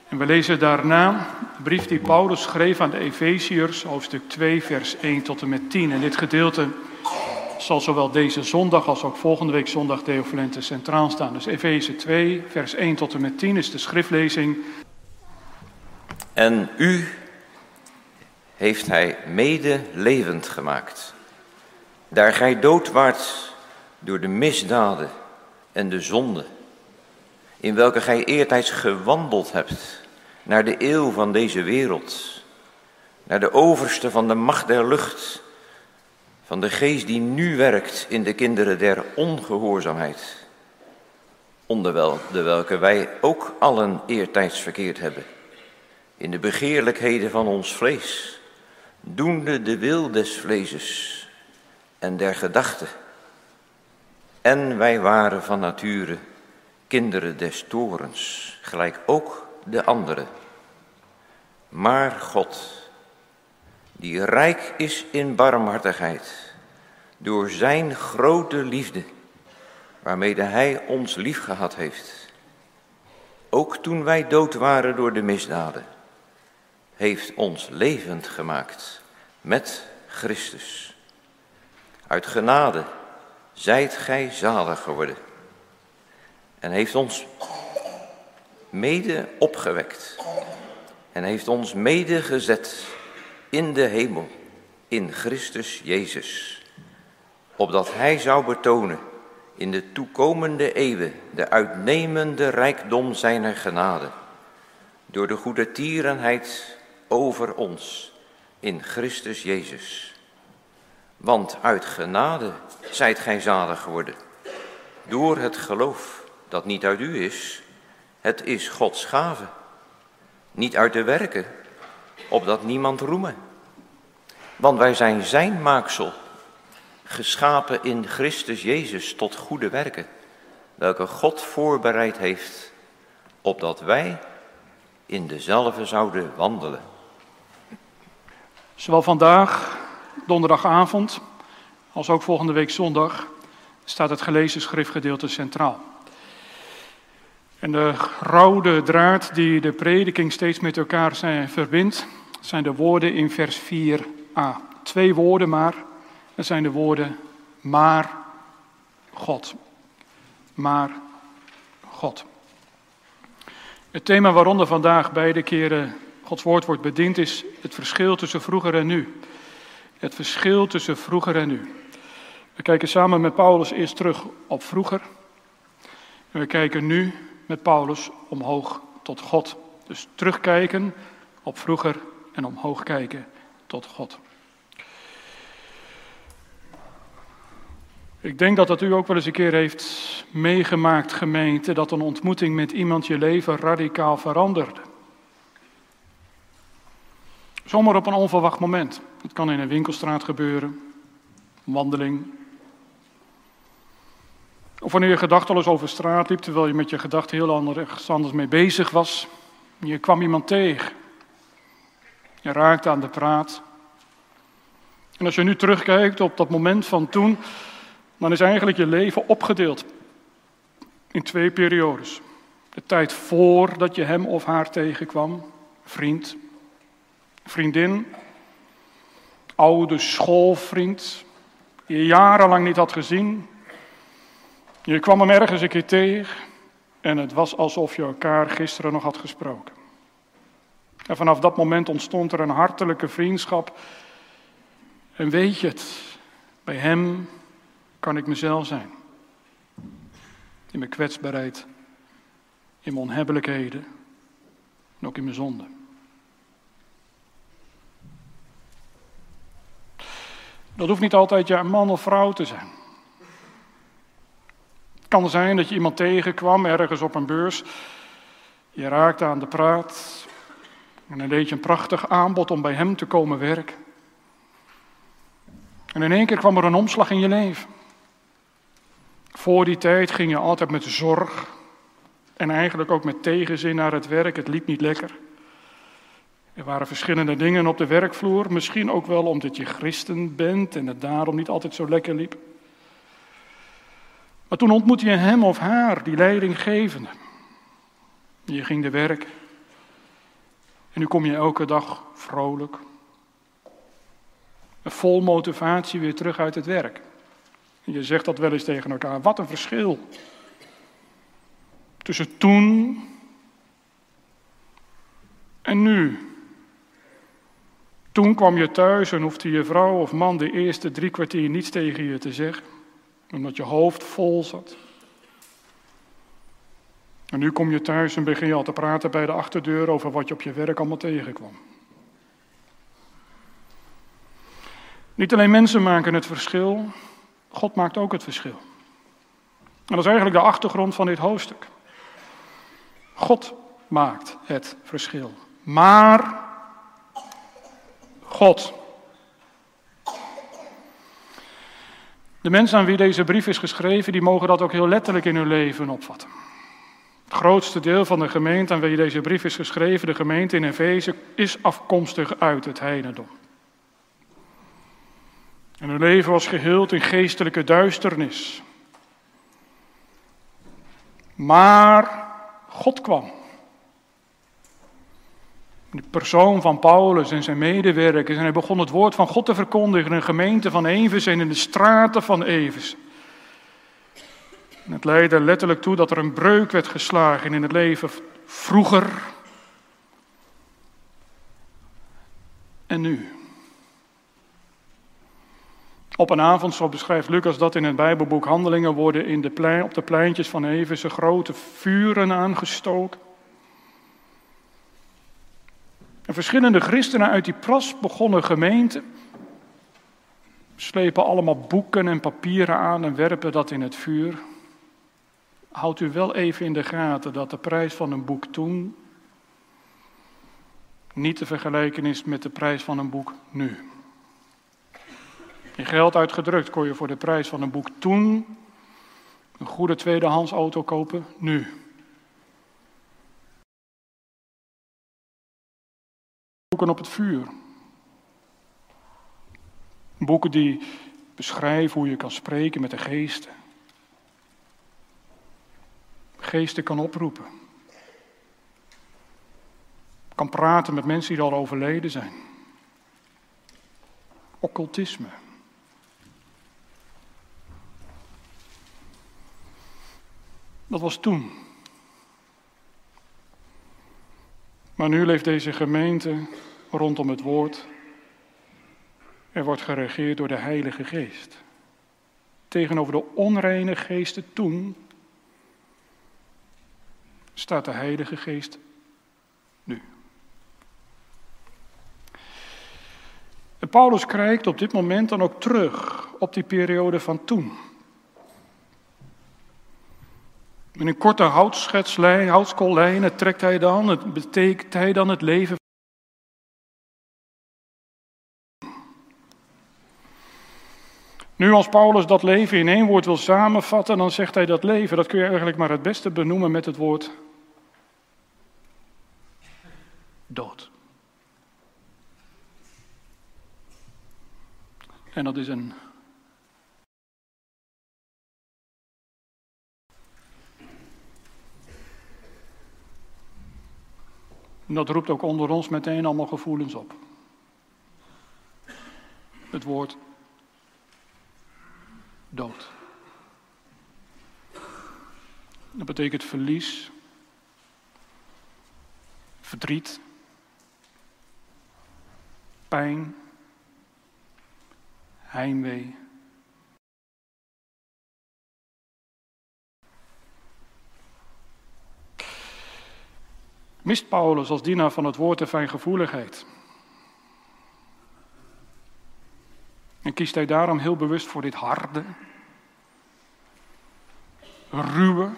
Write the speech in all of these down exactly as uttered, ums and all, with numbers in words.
En we lezen daarna de brief die Paulus schreef aan de Efeziërs, hoofdstuk twee, vers één tot en met tien. En dit gedeelte zal zowel deze zondag als ook volgende week zondag Deo volente centraal staan. Dus Efeze twee, vers één tot en met tien is de schriftlezing. En u heeft hij mede levend gemaakt, daar gij dood waart door de misdaden en de zonde, in welke gij eertijds gewandeld hebt, naar de eeuw van deze wereld, naar de overste van de macht der lucht, van de geest die nu werkt in de kinderen der ongehoorzaamheid, onder wel, de welke wij ook allen eertijds verkeerd hebben, in de begeerlijkheden van ons vlees, doende de wil des vleeses en der gedachten. En wij waren van nature kinderen des toorns, gelijk ook de anderen. Maar God, die rijk is in barmhartigheid, door zijn grote liefde, waarmede hij ons liefgehad heeft, ook toen wij dood waren door de misdaden, heeft ons levend gemaakt met Christus. Uit genade zijt gij zalig geworden en heeft ons mede opgewekt en heeft ons mede gezet in de hemel, in Christus Jezus, opdat hij zou betonen in de toekomende eeuwen de uitnemende rijkdom zijner genade, door de goede tierenheid over ons in Christus Jezus. Want uit genade zijt gij zalig geworden, door het geloof dat niet uit u is, het is Gods gave, niet uit de werken, opdat niemand roeme. Want wij zijn zijn maaksel, geschapen in Christus Jezus tot goede werken, welke God voorbereid heeft, opdat wij in dezelfde zouden wandelen. Zowel vandaag, donderdagavond, als ook volgende week zondag, staat het gelezen schriftgedeelte centraal. En de rode draad die de prediking steeds met elkaar zijn, verbindt, zijn de woorden in vers vier a. Twee woorden maar, dat zijn de woorden maar God. Maar God. Het thema waaronder vandaag beide keren Gods woord wordt bediend is het verschil tussen vroeger en nu. Het verschil tussen vroeger en nu. We kijken samen met Paulus eerst terug op vroeger. En we kijken nu met Paulus omhoog tot God. Dus terugkijken op vroeger en omhoog kijken tot God. Ik denk dat dat u ook wel eens een keer heeft meegemaakt, gemeente, dat een ontmoeting met iemand je leven radicaal veranderde. Zomaar op een onverwacht moment. Het kan in een winkelstraat gebeuren, een wandeling. Of wanneer je gedachte al eens over straat liep, terwijl je met je gedachte heel anders, anders mee bezig was. Je kwam iemand tegen. Je raakte aan de praat. En als je nu terugkijkt op dat moment van toen, dan is eigenlijk je leven opgedeeld in twee periodes. De tijd voordat je hem of haar tegenkwam, vriend, vriendin, oude schoolvriend, die je jarenlang niet had gezien. Je kwam hem ergens een keer tegen en het was alsof je elkaar gisteren nog had gesproken. En vanaf dat moment ontstond er een hartelijke vriendschap. En weet je het, bij hem kan ik mezelf zijn. In mijn kwetsbaarheid, in mijn onhebbelijkheden en ook in mijn zonde. Dat hoeft niet altijd ja, man of vrouw te zijn. Het kan zijn dat je iemand tegenkwam ergens op een beurs. Je raakte aan de praat. En dan deed je een prachtig aanbod om bij hem te komen werken. En in één keer kwam er een omslag in je leven. Voor die tijd ging je altijd met zorg en eigenlijk ook met tegenzin naar het werk. Het liep niet lekker. Er waren verschillende dingen op de werkvloer. Misschien ook wel omdat je christen bent en het daarom niet altijd zo lekker liep. Maar toen ontmoette je hem of haar, die leidinggevende. Je ging te werk. En nu kom je elke dag vrolijk, vol motivatie weer terug uit het werk. En je zegt dat wel eens tegen elkaar, wat een verschil. Tussen toen en nu. Toen kwam je thuis en hoefde je vrouw of man de eerste drie kwartier niets tegen je te zeggen, omdat je hoofd vol zat. En nu kom je thuis en begin je al te praten bij de achterdeur over wat je op je werk allemaal tegenkwam. Niet alleen mensen maken het verschil, God maakt ook het verschil. En dat is eigenlijk de achtergrond van dit hoofdstuk. God maakt het verschil. Maar God. De mensen aan wie deze brief is geschreven, die mogen dat ook heel letterlijk in hun leven opvatten. Het grootste deel van de gemeente aan wie deze brief is geschreven, de gemeente in Efeze, is afkomstig uit het heidendom. En hun leven was gehuld in geestelijke duisternis. Maar God kwam. De persoon van Paulus en zijn medewerkers. En hij begon het woord van God te verkondigen in de gemeente van Efeze en in de straten van Efeze. En het leidde letterlijk toe dat er een breuk werd geslagen in het leven vroeger en nu. Op een avond, zo beschrijft Lucas dat in het Bijbelboek Handelingen, worden in de plein, op de pleintjes van Efeze grote vuren aangestoken. En verschillende christenen uit die pas begonnen gemeente slepen allemaal boeken en papieren aan en werpen dat in het vuur. Houdt u wel even in de gaten dat de prijs van een boek toen niet te vergelijken is met de prijs van een boek nu. In geld uitgedrukt kon je voor de prijs van een boek toen een goede tweedehands auto kopen nu. Boeken op het vuur. Boeken die beschrijven hoe je kan spreken met de geesten. Geesten kan oproepen. Kan praten met mensen die al overleden zijn. Occultisme. Dat was toen. Maar nu leeft deze gemeente rondom het woord. Er wordt geregeerd door de Heilige Geest. Tegenover de onreine geesten toen staat de Heilige Geest nu. En Paulus kijkt op dit moment dan ook terug op die periode van toen. Met een korte houtschetslijn, houtskoollijnen trekt hij dan, het betekent hij dan het leven. Nu als Paulus dat leven in één woord wil samenvatten, dan zegt hij dat leven, dat kun je eigenlijk maar het beste benoemen met het woord dood. En dat is een En dat roept ook onder ons meteen allemaal gevoelens op. Het woord dood. Dat betekent verlies, verdriet, pijn, heimwee. Mist Paulus als dienaar van het woord de fijngevoeligheid? En kiest hij daarom heel bewust voor dit harde, ruwe,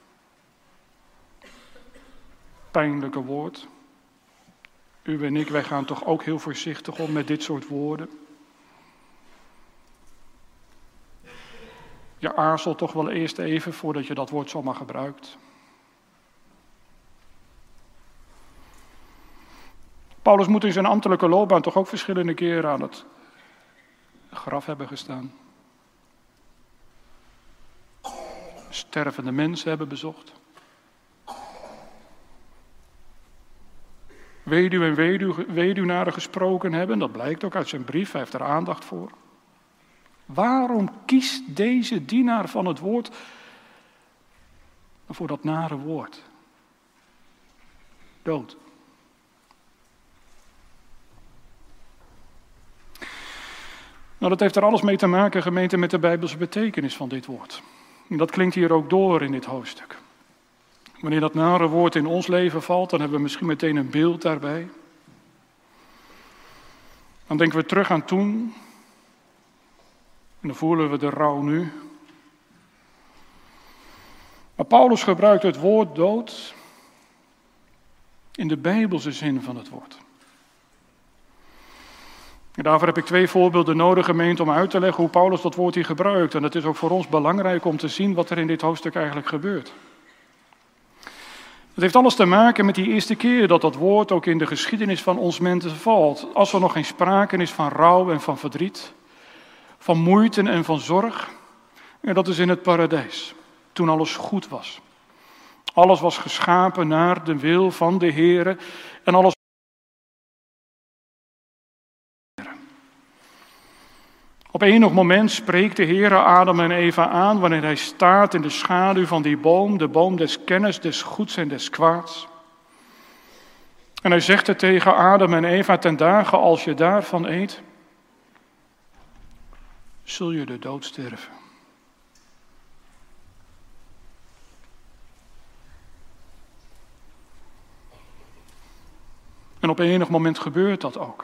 pijnlijke woord? U en ik, wij gaan toch ook heel voorzichtig om met dit soort woorden. Je aarzelt toch wel eerst even voordat je dat woord zomaar gebruikt. Paulus moet in zijn ambtelijke loopbaan toch ook verschillende keren aan het graf hebben gestaan. Stervende mensen hebben bezocht. weduwe en weduw, weduwnaren gesproken hebben. Dat blijkt ook uit zijn brief, hij heeft er aandacht voor. Waarom kiest deze dienaar van het woord voor dat nare woord? Dood. Nou, dat heeft er alles mee te maken, gemeente, met de Bijbelse betekenis van dit woord. En dat klinkt hier ook door in dit hoofdstuk. Wanneer dat nare woord in ons leven valt, dan hebben we misschien meteen een beeld daarbij. Dan denken we terug aan toen. En dan voelen we de rouw nu. Maar Paulus gebruikt het woord dood in de Bijbelse zin van het woord. En daarvoor heb ik twee voorbeelden nodig, gemeente, om uit te leggen hoe Paulus dat woord hier gebruikt. En het is ook voor ons belangrijk om te zien wat er in dit hoofdstuk eigenlijk gebeurt. Het heeft alles te maken met die eerste keer dat dat woord ook in de geschiedenis van ons mensen valt. Als er nog geen sprake is van rouw en van verdriet, van moeite en van zorg. En dat is in het paradijs, toen alles goed was. Alles was geschapen naar de wil van de Heere en alles. Op enig moment spreekt de Heere Adam en Eva aan wanneer hij staat in de schaduw van die boom, de boom des kennis, des goeds en des kwaads. En hij zegt het tegen Adam en Eva: ten dagen als je daarvan eet, zul je de dood sterven. En op enig moment gebeurt dat ook.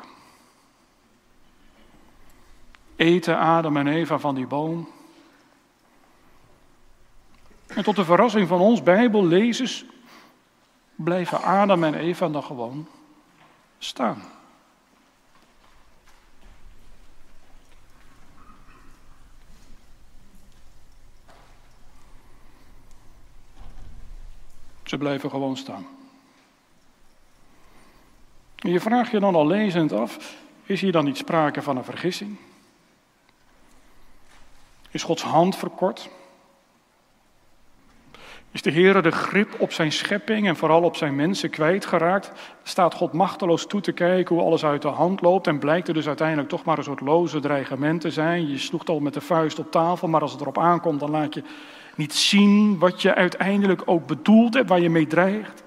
Eten Adam en Eva van die boom. En tot de verrassing van ons Bijbellezers blijven Adam en Eva dan gewoon staan. Ze blijven gewoon staan. En je vraagt je dan al lezend af, is hier dan niet sprake van een vergissing? Is Gods hand verkort? Is de Heere de grip op zijn schepping en vooral op zijn mensen kwijtgeraakt? Staat God machteloos toe te kijken hoe alles uit de hand loopt en blijkt er dus uiteindelijk toch maar een soort loze dreigement te zijn? Je sloegt al met de vuist op tafel, maar als het erop aankomt, dan laat je niet zien wat je uiteindelijk ook bedoelt hebt, waar je mee dreigt.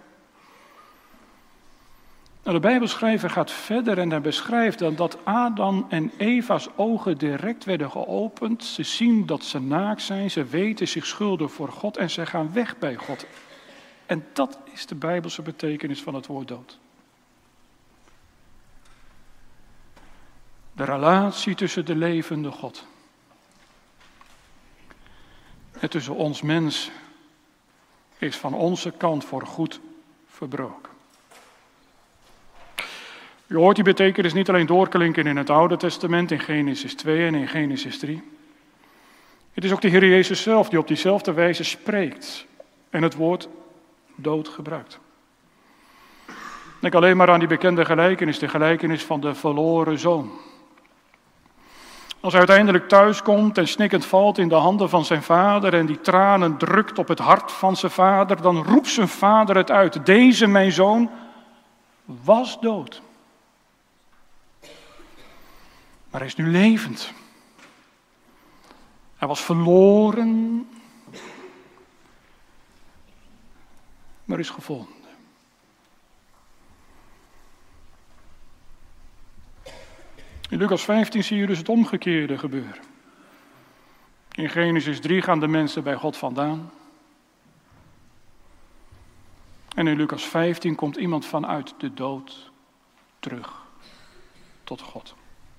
Nou, de Bijbelschrijver gaat verder en hij beschrijft dan dat Adam en Eva's ogen direct werden geopend. Ze zien dat ze naakt zijn, ze weten zich schuldig voor God en ze gaan weg bij God. En dat is de Bijbelse betekenis van het woord dood. De relatie tussen de levende God en tussen ons mens is van onze kant voor goed verbroken. U hoort die betekenis niet alleen doorklinken in het Oude Testament, in Genesis twee en in Genesis drie. Het is ook de Heer Jezus zelf die op diezelfde wijze spreekt en het woord dood gebruikt. Denk alleen maar aan die bekende gelijkenis, de gelijkenis van de verloren zoon. Als hij uiteindelijk thuis komt en snikkend valt in de handen van zijn vader en die tranen drukt op het hart van zijn vader, dan roept zijn vader het uit: deze mijn zoon was dood. Maar hij is nu levend. Hij was verloren, maar is gevonden. In Lucas vijftien zie je dus het omgekeerde gebeuren. In Genesis drie gaan de mensen bij God vandaan. En in Lucas vijftien komt iemand vanuit de dood terug tot God.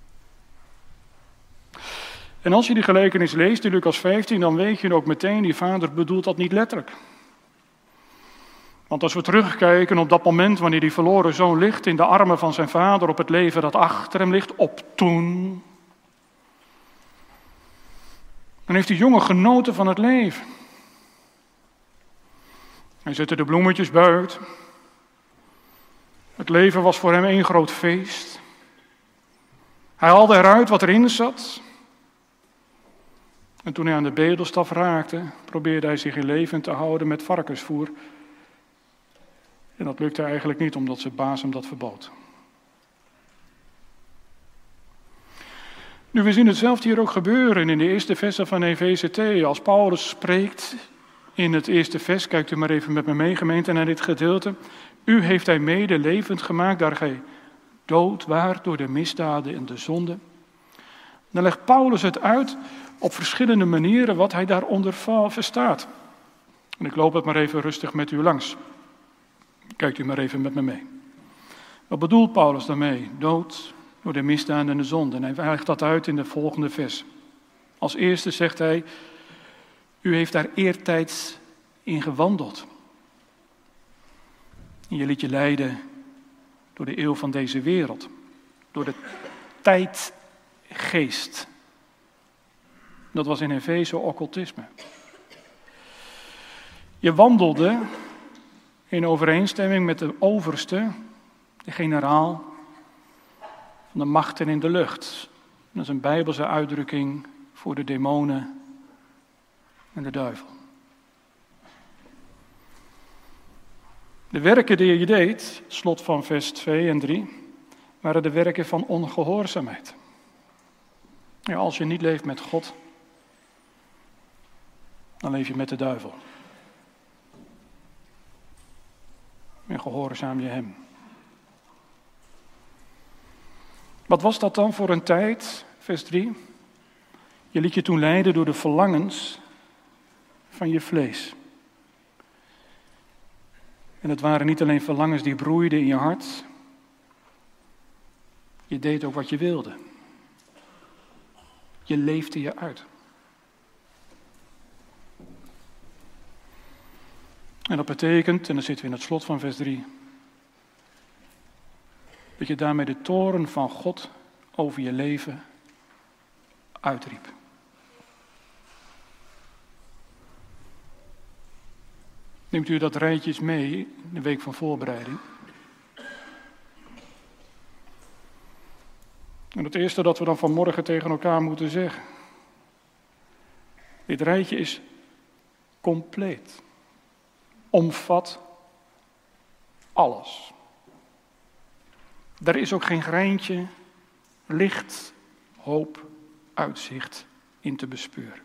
En als je die gelijkenis leest in Lucas vijftien, dan weet je ook meteen, die vader bedoelt dat niet letterlijk. Want als we terugkijken op dat moment wanneer die verloren zoon ligt in de armen van zijn vader, op het leven dat achter hem ligt, op toen, dan heeft die jongen genoten van het leven. Hij zette de bloemetjes buiten. Het leven was voor hem één groot feest. Hij haalde eruit wat erin zat. En toen hij aan de bedelstaf raakte, probeerde hij zich in leven te houden met varkensvoer. En dat lukte eigenlijk niet, omdat zijn baas hem dat verbood. Nu, we zien hetzelfde hier ook gebeuren in de eerste versen van Efeze twee. Als Paulus spreekt in het eerste vers, kijkt u maar even met me mee, gemeente, naar dit gedeelte. U heeft hij mede levend gemaakt, daar gij dood waart door de misdaden en de zonden. Dan legt Paulus het uit op verschillende manieren wat hij daaronder verstaat. En ik loop het maar even rustig met u langs. Kijkt u maar even met me mee. Wat bedoelt Paulus daarmee? Dood door de misdaden en de zonden. En hij legt dat uit in de volgende vers. Als eerste zegt hij, u heeft daar eertijds in gewandeld. En je liet je leiden door de eeuw van deze wereld. Door de tijdgeest. Dat was in Efeze occultisme. Je wandelde in overeenstemming met de overste, de generaal van de machten in de lucht. Dat is een Bijbelse uitdrukking voor de demonen en de duivel. De werken die je deed, slot van vers twee en drie, waren de werken van ongehoorzaamheid. Ja, als je niet leeft met God, dan leef je met de duivel. En gehoorzaam je hem. Wat was dat dan voor een tijd? Vers drie. Je liet je toen leiden door de verlangens van je vlees. En het waren niet alleen verlangens die broeiden in je hart. Je deed ook wat je wilde. Je leefde je uit. En dat betekent, en dan zitten we in het slot van vers drie, dat je daarmee de toorn van God over je leven uitriep. Neemt u dat rijtje eens mee in de week van voorbereiding? En het eerste dat we dan vanmorgen tegen elkaar moeten zeggen. Dit rijtje is compleet. Omvat alles. Er is ook geen greintje licht, hoop, uitzicht in te bespeuren.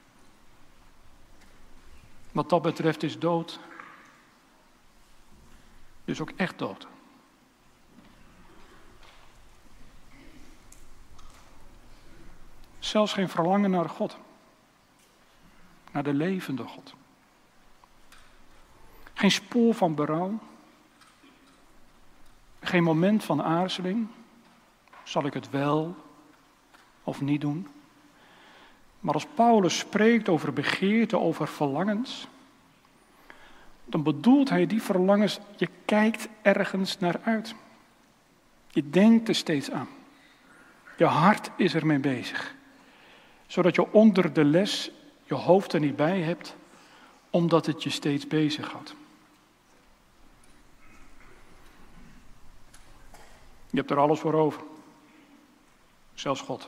Wat dat betreft is dood dus ook echt dood. Zelfs geen verlangen naar God. Naar de levende God. Geen spoor van berouw. Geen moment van aarzeling. Zal ik het wel of niet doen? Maar als Paulus spreekt over begeerte, over verlangens, dan bedoelt hij die verlangens, je kijkt ergens naar uit. Je denkt er steeds aan. Je hart is ermee bezig. Zodat je onder de les je hoofd er niet bij hebt, omdat het je steeds bezighoudt. Je hebt er alles voor over. Zelfs God.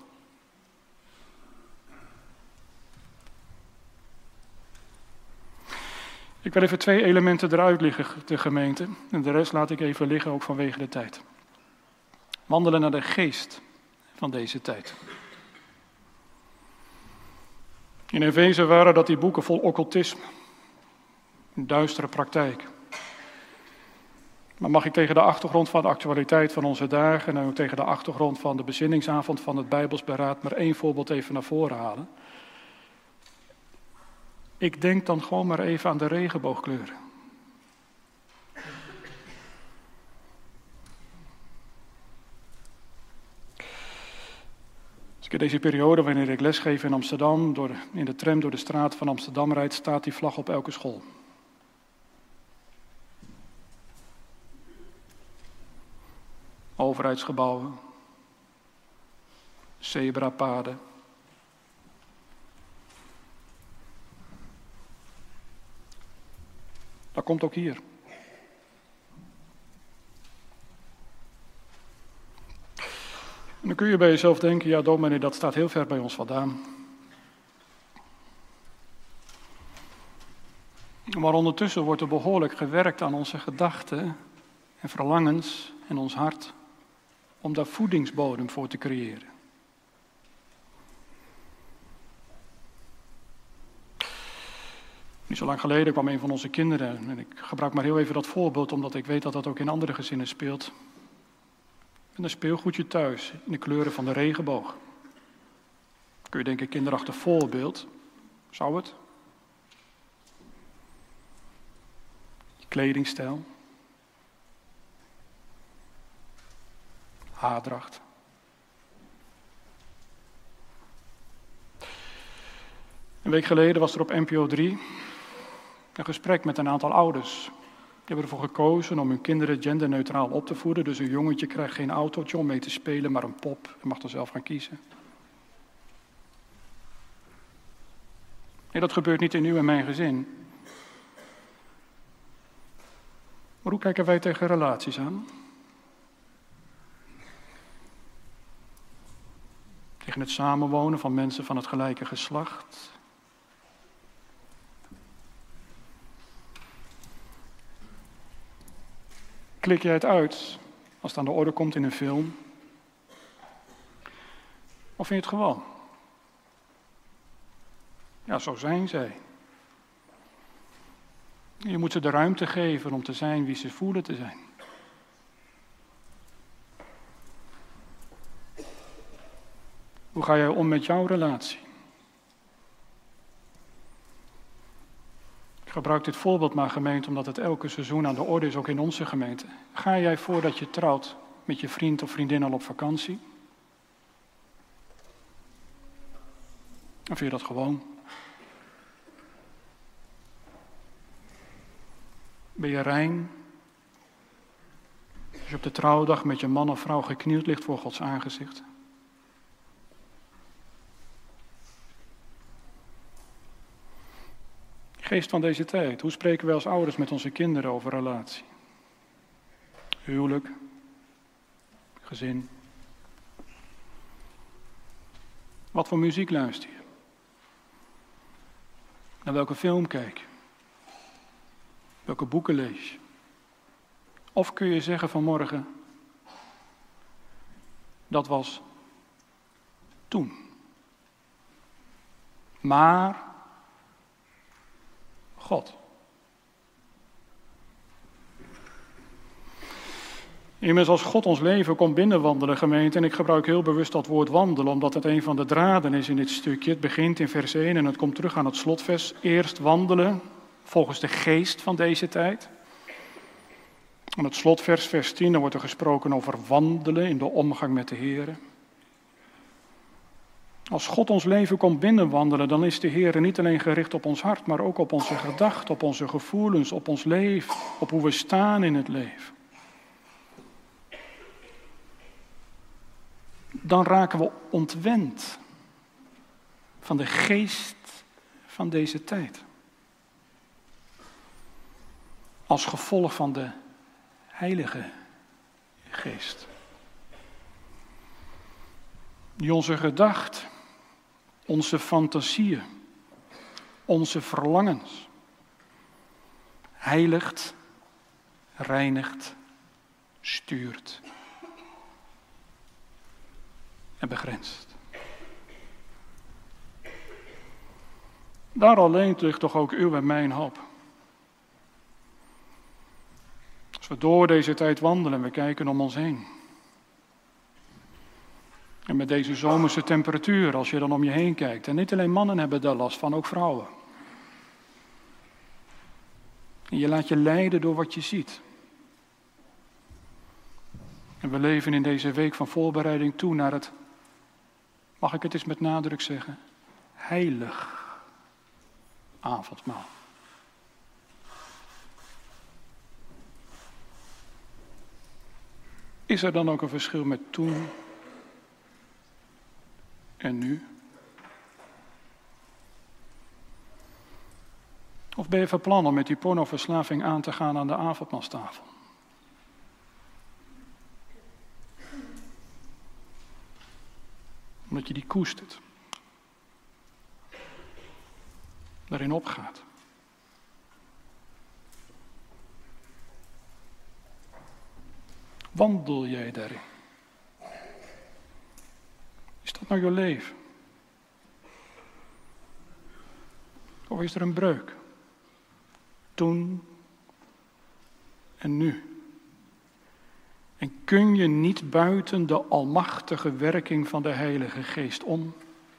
Ik wil even twee elementen eruit liggen, de gemeente. En de rest laat ik even liggen, ook vanwege de tijd. Wandelen naar de geest van deze tijd. In Efeze waren dat die boeken vol occultisme. Een duistere praktijk. Maar mag ik tegen de achtergrond van de actualiteit van onze dagen en ook tegen de achtergrond van de bezinningsavond van het Bijbelsberaad maar één voorbeeld even naar voren halen. Ik denk dan gewoon maar even aan de regenboogkleuren. Als ik in deze periode, wanneer ik lesgeef in Amsterdam, door, in de tram door de straat van Amsterdam rijd, staat die vlag op elke school. Overheidsgebouwen, zebrapaden. Dat komt ook hier. En dan kun je bij jezelf denken, ja dominee, dat staat heel ver bij ons vandaan. Maar ondertussen wordt er behoorlijk gewerkt aan onze gedachten en verlangens en ons hart om daar voedingsbodem voor te creëren. Niet zo lang geleden kwam een van onze kinderen, en ik gebruik maar heel even dat voorbeeld omdat ik weet dat dat ook in andere gezinnen speelt, met een speelgoedje thuis in de kleuren van de regenboog. Kun je denken, kinderachtig voorbeeld, zou het? Je kledingstijl, haardracht. Een week geleden was er op N P O drie een gesprek met een aantal ouders. Die hebben ervoor gekozen om hun kinderen genderneutraal op te voeden. Dus een jongetje krijgt geen autootje om mee te spelen, maar een pop en mag er zelf gaan kiezen. Nee, dat gebeurt niet in uw en mijn gezin. Maar hoe kijken wij tegen relaties aan? Tegen het samenwonen van mensen van het gelijke geslacht? Klik jij het uit als het aan de orde komt in een film? Of vind je het gewoon? Ja, zo zijn zij. Je moet ze de ruimte geven om te zijn wie ze voelen te zijn. Hoe ga jij om met jouw relatie? Ik gebruik dit voorbeeld maar, gemeente, omdat het elke seizoen aan de orde is, ook in onze gemeente. Ga jij voordat je trouwt met je vriend of vriendin al op vakantie? Of vind je dat gewoon? Ben je rein? Als je op de trouwdag met je man of vrouw geknield ligt voor Gods aangezicht? Geest van deze tijd, hoe spreken wij als ouders met onze kinderen over relatie? Huwelijk, gezin. Wat voor muziek luister je? Naar welke film kijk je? Welke boeken lees je? Of kun je zeggen vanmorgen, dat was toen. Maar God. Immers als God ons leven komt binnenwandelen, gemeente, en ik gebruik heel bewust dat woord wandelen, omdat het een van de draden is in dit stukje. Het begint in vers één en het komt terug aan het slotvers. Eerst wandelen, volgens de geest van deze tijd. Aan het slotvers, vers tien, dan wordt er gesproken over wandelen in de omgang met de Heer. Als God ons leven komt binnenwandelen, dan is de Heer niet alleen gericht op ons hart, maar ook op onze gedachten, op onze gevoelens, op ons leven, op hoe we staan in het leven. Dan raken we ontwend van de geest van deze tijd. Als gevolg van de Heilige Geest. Die onze gedachten, onze fantasieën, onze verlangens heiligt, reinigt, stuurt en begrenst. Daar alleen ligt toch ook uw en mijn hoop. Als we door deze tijd wandelen, we kijken om ons heen. En met deze zomerse temperatuur, als je dan om je heen kijkt. En niet alleen mannen hebben daar last van, ook vrouwen. En je laat je leiden door wat je ziet. En we leven in deze week van voorbereiding toe naar het, mag ik het eens met nadruk zeggen, heilig avondmaal. Is er dan ook een verschil met toen en nu? Of ben je van plan om met die pornoverslaving aan te gaan aan de avondmaalstafel? Omdat je die koestert. Daarin opgaat. Wandel jij daarin? Is dat nou je leven? Of is er een breuk? Toen en nu. En kun je niet buiten de almachtige werking van de Heilige Geest om?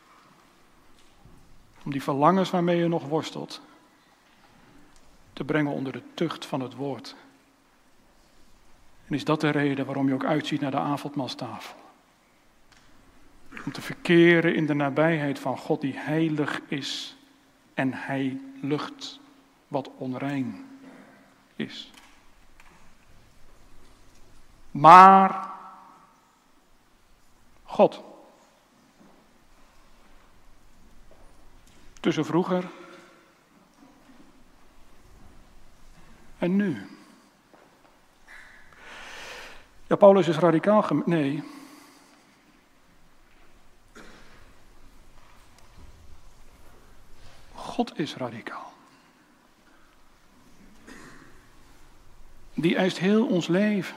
Om die verlangens waarmee je nog worstelt te brengen onder de tucht van het woord. En is dat de reden waarom je ook uitziet naar de avondmaalstafel? Om te verkeren in de nabijheid van God die heilig is en hij lucht wat onrein is. Maar God. Tussen vroeger en nu. Ja, Paulus is radicaal gem... Nee. God is radicaal. Die eist heel ons leven.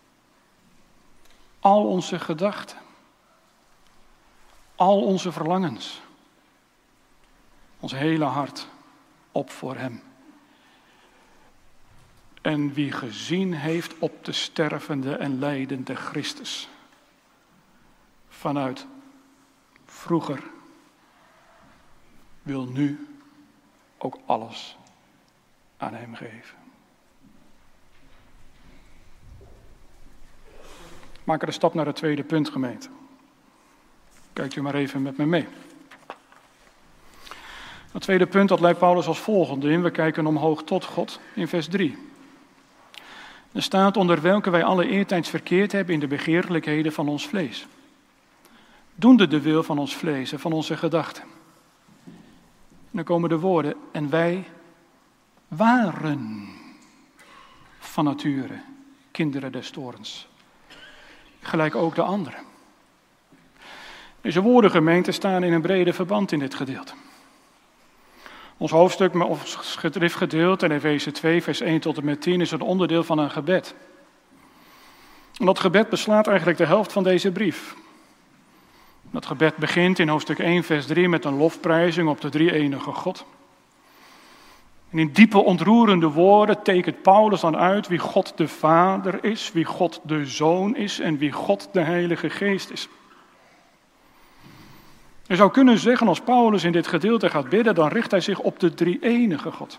Al onze gedachten. Al onze verlangens. Ons hele hart op voor hem. En wie gezien heeft op de stervende en lijdende Christus. Vanuit vroeger wil nu ook alles aan hem geven. Maak er een stap naar het tweede punt, gemeente. Kijkt u maar even met me mee. Het tweede punt, dat leidt Paulus als volgende in. We kijken omhoog tot God in vers drie. Er staat: onder welke wij alle eertijds verkeerd hebben in de begeerlijkheden van ons vlees. Doende de wil van ons vlees en van onze gedachten. En dan komen de woorden: en wij waren van nature kinderen des toorns. Gelijk ook de anderen. Deze woorden, gemeente, staan in een brede verband in dit gedeelte. Ons hoofdstuk, ons schriftgedeelte in Efeze twee, vers één tot en met tien, is een onderdeel van een gebed. En dat gebed beslaat eigenlijk de helft van deze brief. Dat gebed begint in hoofdstuk één, vers drie met een lofprijzing op de drie-enige God. En in diepe, ontroerende woorden tekent Paulus dan uit wie God de Vader is, wie God de Zoon is en wie God de Heilige Geest is. Je zou kunnen zeggen, als Paulus in dit gedeelte gaat bidden, dan richt hij zich op de drie-enige God.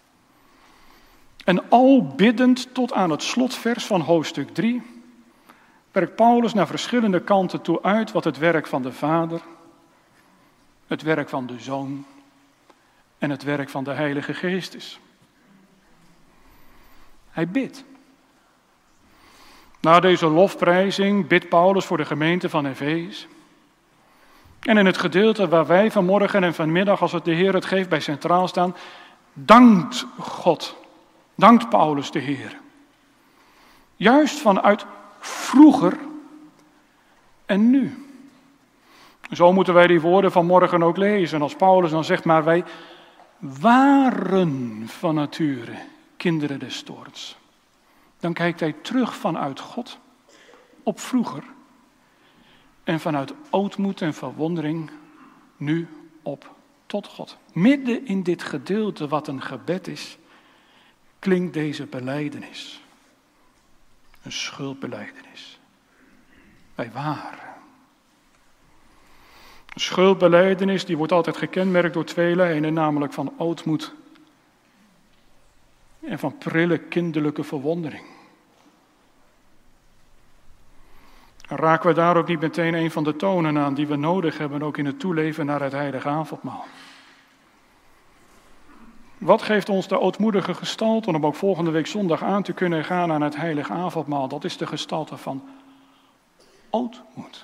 En al biddend tot aan het slotvers van hoofdstuk drie, werkt Paulus naar verschillende kanten toe uit wat het werk van de Vader, het werk van de Zoon en het werk van de Heilige Geest is. Hij bidt. Na deze lofprijzing bidt Paulus voor de gemeente van Efeze. En in het gedeelte waar wij vanmorgen en vanmiddag, als het de Heer het geeft, bij centraal staan, dankt God, dankt Paulus de Heer. Juist vanuit vroeger en nu. Zo moeten wij die woorden van morgen ook lezen. Als Paulus dan zegt, maar wij waren van nature kinderen des toorns. Dan kijkt hij terug vanuit God op vroeger. En vanuit ootmoed en verwondering nu op tot God. Midden in dit gedeelte wat een gebed is, klinkt deze belijdenis. Een schuldbelijdenis. Wij waren. Een schuldbelijdenis die wordt altijd gekenmerkt door twee lijnen, namelijk van ootmoed en van prille kinderlijke verwondering. En raken we daar ook niet meteen een van de tonen aan die we nodig hebben, ook in het toeleven naar het heilige avondmaal. Wat geeft ons de ootmoedige gestalte om ook volgende week zondag aan te kunnen gaan aan het heilige avondmaal? Dat is de gestalte van ootmoed.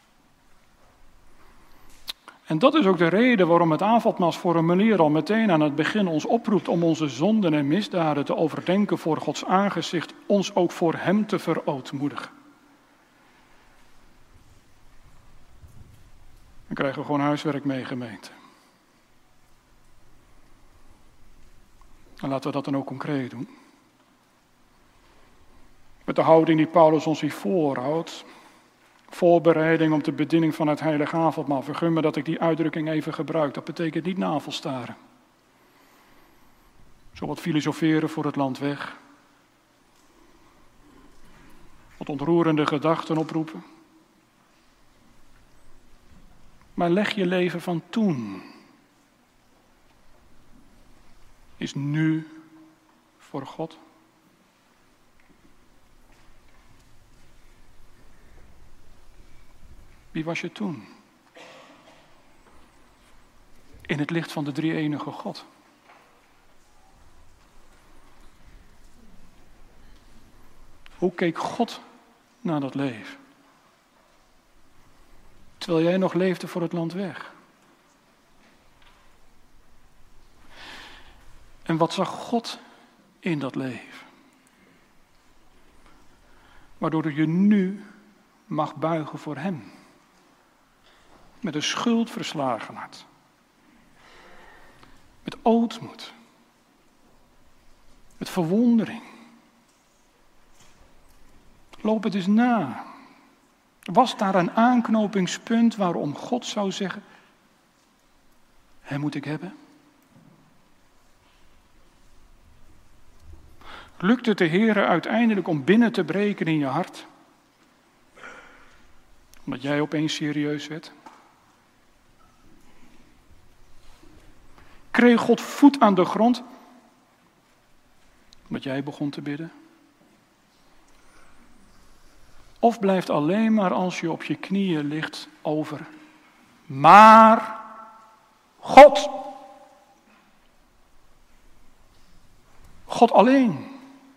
En dat is ook de reden waarom het avondmaalsformulier al meteen aan het begin ons oproept om onze zonden en misdaden te overdenken voor Gods aangezicht, ons ook voor hem te verootmoedigen. Dan krijgen we gewoon huiswerk mee, gemeente. En laten we dat dan ook concreet doen. Met de houding die Paulus ons hier voorhoudt. Voorbereiding om de bediening van het heilige avondmaal. Vergun me dat ik die uitdrukking even gebruik. Dat betekent niet navelstaren. Zo wat filosoferen voor het land weg. Wat ontroerende gedachten oproepen. Maar leg je leven van toen. Is nu voor God. Wie was je toen? In het licht van de drie-enige God. Hoe keek God naar dat leven? Terwijl jij nog leefde voor het land weg. En wat zag God in dat leven? Waardoor je nu mag buigen voor hem. Met een schuldverslagenheid. Met ootmoed. Met verwondering. Loop het eens na. Was daar een aanknopingspunt waarom God zou zeggen, hem moet ik hebben? Lukt het de Heere uiteindelijk om binnen te breken in je hart? Omdat jij opeens serieus werd? Kreeg God voet aan de grond? Omdat jij begon te bidden? Of blijft alleen maar als je op je knieën ligt over, maar God. God alleen.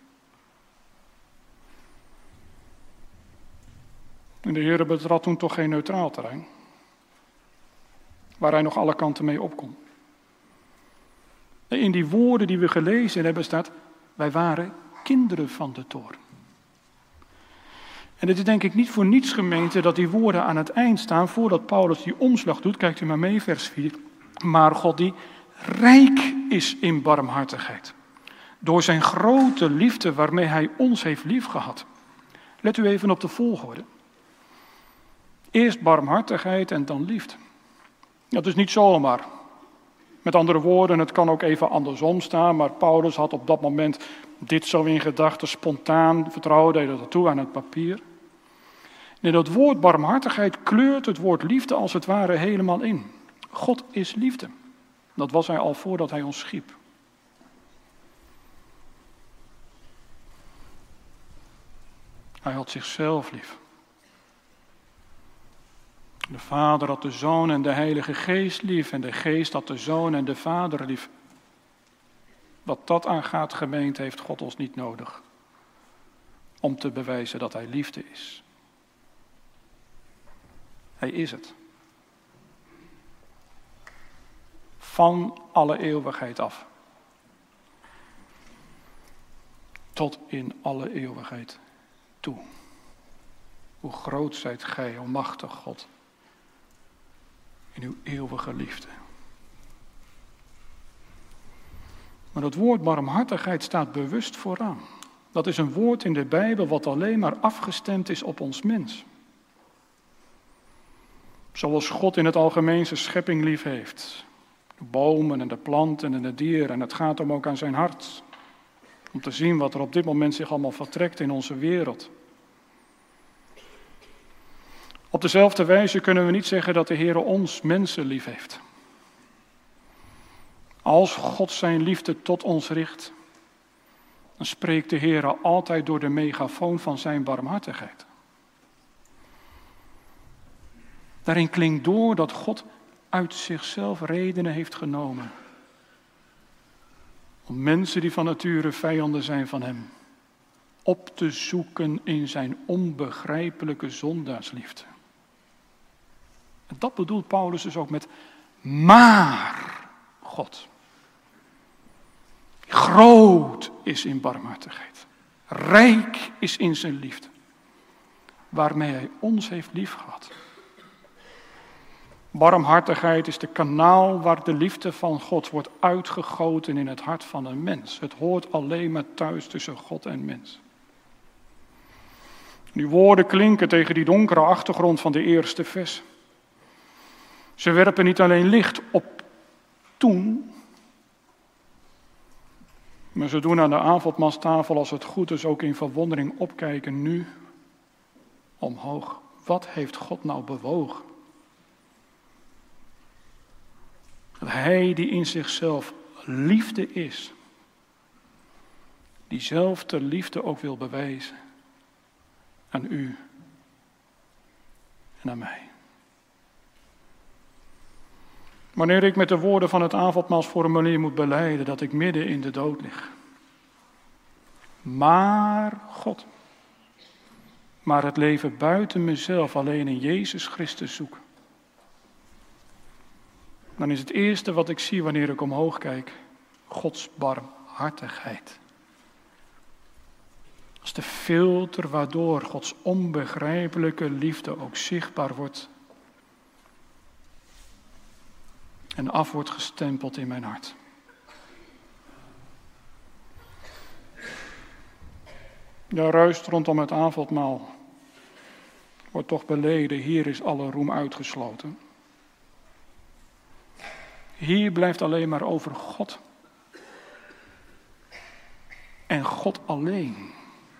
En de Heere betrad toen toch geen neutraal terrein, waar hij nog alle kanten mee op kon. In die woorden die we gelezen hebben staat, wij waren kinderen van de toorn. En het is denk ik niet voor niets, gemeente, dat die woorden aan het eind staan, voordat Paulus die omslag doet. Kijkt u maar mee, vers vier. Maar God die rijk is in barmhartigheid. Door zijn grote liefde waarmee hij ons heeft liefgehad. Let u even op de volgorde. Eerst barmhartigheid en dan liefde. Dat is niet zomaar. Met andere woorden, het kan ook even andersom staan, maar Paulus had op dat moment dit zo in gedachten, spontaan vertrouwde hij dat toe aan het papier. En dat woord barmhartigheid kleurt het woord liefde als het ware helemaal in. God is liefde. Dat was hij al voordat hij ons schiep. Hij had zichzelf lief. De Vader had de Zoon en de Heilige Geest lief. En de Geest had de Zoon en de Vader lief. Wat dat aangaat, gemeente, heeft God ons niet nodig. Om te bewijzen dat hij liefde is. Hij is het. Van alle eeuwigheid af. Tot in alle eeuwigheid toe. Hoe groot zijt gij, o machtig God. In uw eeuwige liefde. Maar het woord barmhartigheid staat bewust vooraan. Dat is een woord in de Bijbel wat alleen maar afgestemd is op ons mens. Zoals God in het algemeen zijn schepping lief heeft. De bomen en de planten en de dieren. En het gaat hem ook aan zijn hart. Om te zien wat er op dit moment zich allemaal vertrekt in onze wereld. Op dezelfde wijze kunnen we niet zeggen dat de Heer ons mensen lief heeft. Als God zijn liefde tot ons richt, dan spreekt de Heer altijd door de megafoon van zijn barmhartigheid. Daarin klinkt door dat God uit zichzelf redenen heeft genomen. Om mensen die van nature vijanden zijn van hem, op te zoeken in zijn onbegrijpelijke zondaarsliefde. En dat bedoelt Paulus dus ook met maar God. Groot is in barmhartigheid. Rijk is in zijn liefde. Waarmee hij ons heeft liefgehad. Barmhartigheid is de kanaal waar de liefde van God wordt uitgegoten in het hart van een mens. Het hoort alleen maar thuis tussen God en mens. Die woorden klinken tegen die donkere achtergrond van de eerste vers. Ze werpen niet alleen licht op toen, maar ze doen aan de avondmaalstafel, als het goed is, ook in verwondering opkijken nu omhoog. Wat heeft God nou bewogen? Dat hij die in zichzelf liefde is, diezelfde liefde ook wil bewijzen aan u en aan mij. Wanneer ik met de woorden van het avondmaalsformulier moet belijden dat ik midden in de dood lig. Maar God, maar het leven buiten mezelf alleen in Jezus Christus zoek. Dan is het eerste wat ik zie wanneer ik omhoog kijk, Gods barmhartigheid. Als de filter waardoor Gods onbegrijpelijke liefde ook zichtbaar wordt en af wordt gestempeld in mijn hart. De ruis rondom het avondmaal wordt toch beleden, hier is alle roem uitgesloten. Hier blijft alleen maar over God. En God alleen.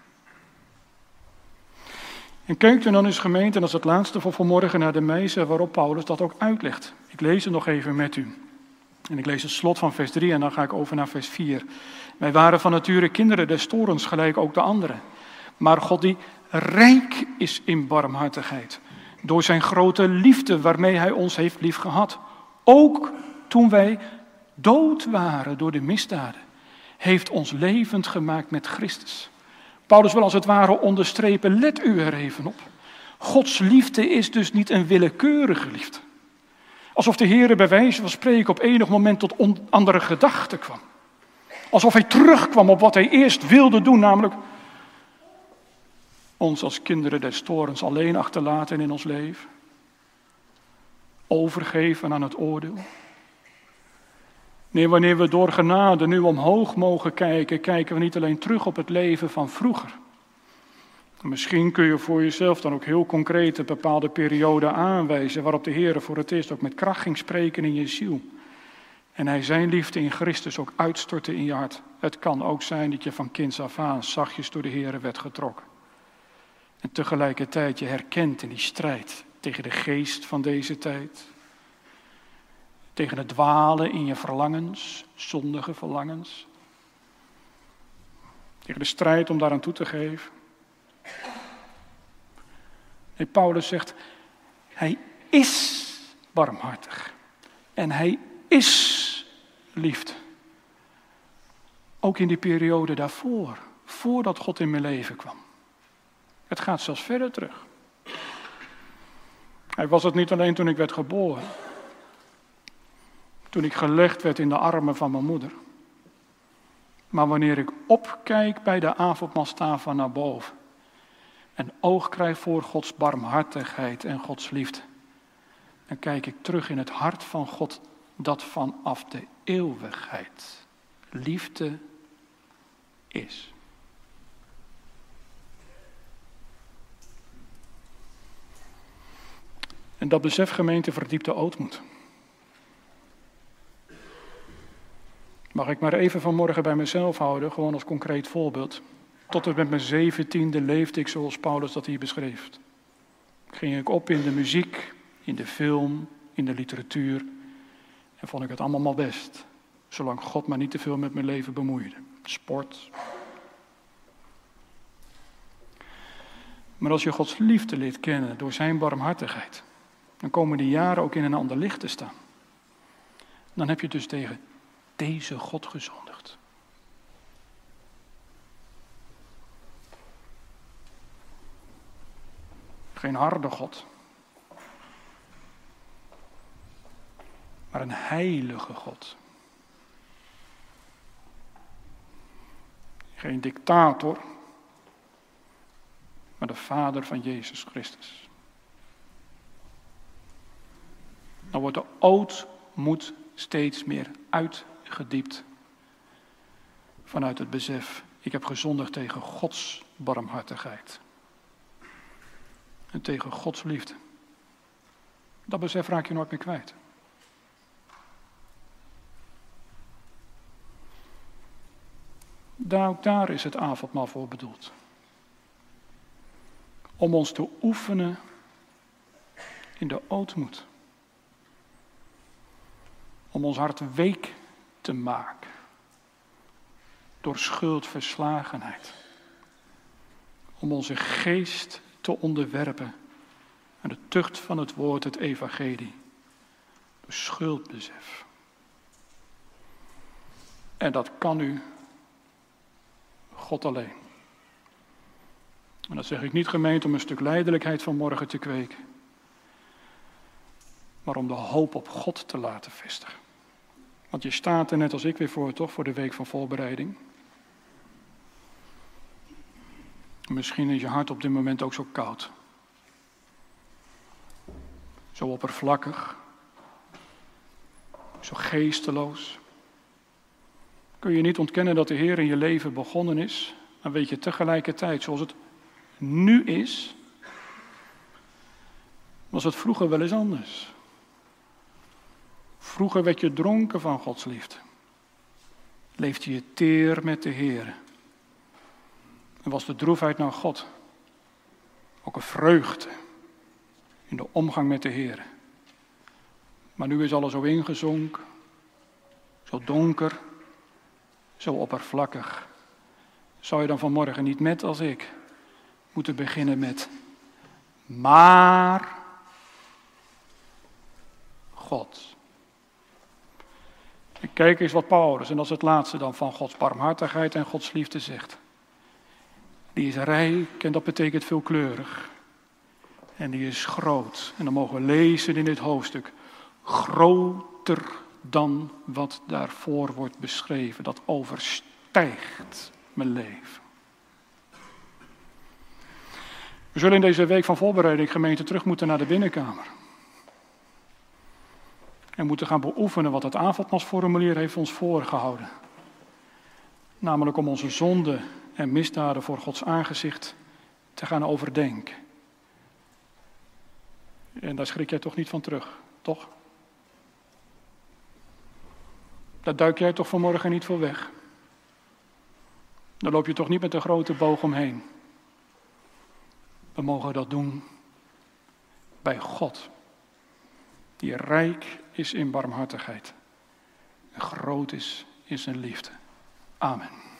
En kijkt u dan eens gemeente, en dat is het laatste voor vanmorgen, naar de wijze waarop Paulus dat ook uitlegt. Ik lees het nog even met u. En ik lees het slot van vers drie en dan ga ik over naar vers vier. Wij waren van nature kinderen des toorns, gelijk ook de anderen. Maar God die rijk is in barmhartigheid, door zijn grote liefde waarmee hij ons heeft liefgehad. Ook toen wij dood waren door de misdaden, heeft ons levend gemaakt met Christus. Paulus wil als het ware onderstrepen, let u er even op. Gods liefde is dus niet een willekeurige liefde. Alsof de Heer bij wijze van spreken op enig moment tot on- andere gedachten kwam. Alsof hij terugkwam op wat hij eerst wilde doen, namelijk ons als kinderen des toorns alleen achterlaten in ons leven. Overgeven aan het oordeel. Nee, wanneer we door genade nu omhoog mogen kijken, kijken we niet alleen terug op het leven van vroeger. Misschien kun je voor jezelf dan ook heel concreet een bepaalde periode aanwijzen waarop de Heer voor het eerst ook met kracht ging spreken in je ziel. En hij zijn liefde in Christus ook uitstortte in je hart. Het kan ook zijn dat je van kinds af aan zachtjes door de Heer werd getrokken. En tegelijkertijd je herkent in die strijd tegen de geest van deze tijd. Tegen het dwalen in je verlangens, zondige verlangens. Tegen de strijd om daaraan toe te geven. En Paulus zegt, hij is barmhartig. En hij is liefde. Ook in die periode daarvoor, voordat God in mijn leven kwam. Het gaat zelfs verder terug. Hij was het niet alleen toen ik werd geboren. Toen ik gelegd werd in de armen van mijn moeder. Maar wanneer ik opkijk bij de avondmaalstafel naar boven. En oog krijg voor Gods barmhartigheid en Gods liefde. Dan kijk ik terug in het hart van God dat vanaf de eeuwigheid liefde is. En dat besef, gemeente, verdiept de ootmoed. Mag ik maar even vanmorgen bij mezelf houden, gewoon als concreet voorbeeld. Tot en met mijn zeventiende leefde ik zoals Paulus dat hier beschreef. Ging ik op in de muziek, in de film, in de literatuur. En vond ik het allemaal maar best. Zolang God maar niet te veel met mijn leven bemoeide. Sport. Maar als je Gods liefde leert kennen door zijn barmhartigheid. Dan komen die jaren ook in een ander licht te staan. Dan heb je dus tegen deze God gezondigd. Geen harde God. Maar een heilige God. Geen dictator. Maar de Vader van Jezus Christus. Dan wordt de ootmoed steeds meer uitgediept. Vanuit het besef, ik heb gezondigd tegen Gods barmhartigheid. en tegen Gods liefde. Dat besef raak je nooit meer kwijt. Daar, ook daar is het avondmaal voor bedoeld. Om ons te oefenen in de ootmoed. Om ons hart week te maken. Door schuldverslagenheid. Om onze geest te onderwerpen aan de tucht van het woord, het evangelie. Door schuldbesef. En dat kan u God alleen. En dat zeg ik niet gemeend om een stuk lijdelijkheid van morgen te kweken. Maar om de hoop op God te laten vestigen. Want je staat er net als ik weer voor, toch? Voor de week van voorbereiding. Misschien is je hart op dit moment ook zo koud. Zo oppervlakkig. Zo geesteloos. Kun je niet ontkennen dat de Heer in je leven begonnen is. Dan weet je tegelijkertijd, zoals het nu is, was het vroeger wel eens anders. Vroeger werd je dronken van Gods liefde. Leefde je teer met de Heer. En was de droefheid naar God ook een vreugde in de omgang met de Heer. Maar nu is alles zo ingezonken, zo donker, zo oppervlakkig. Zou je dan vanmorgen niet met als ik moeten beginnen met maar God. En kijk eens wat Paulus, en dat is het laatste dan, van Gods barmhartigheid en Gods liefde zegt. Die is rijk en dat betekent veelkleurig. En die is groot. En dan mogen we lezen in dit hoofdstuk. Groter dan wat daarvoor wordt beschreven. Dat overstijgt mijn leven. We zullen in deze week van voorbereiding, gemeente, terug moeten naar de binnenkamer. En moeten gaan beoefenen wat het avondmaalsformulier heeft ons voorgehouden. Namelijk om onze zonden en misdaden voor Gods aangezicht te gaan overdenken. En daar schrik jij toch niet van terug, toch? Daar duik jij toch vanmorgen niet voor weg? Daar loop je toch niet met een grote boog omheen? We mogen dat doen bij God, die rijk is in barmhartigheid en groot is in zijn liefde. Amen.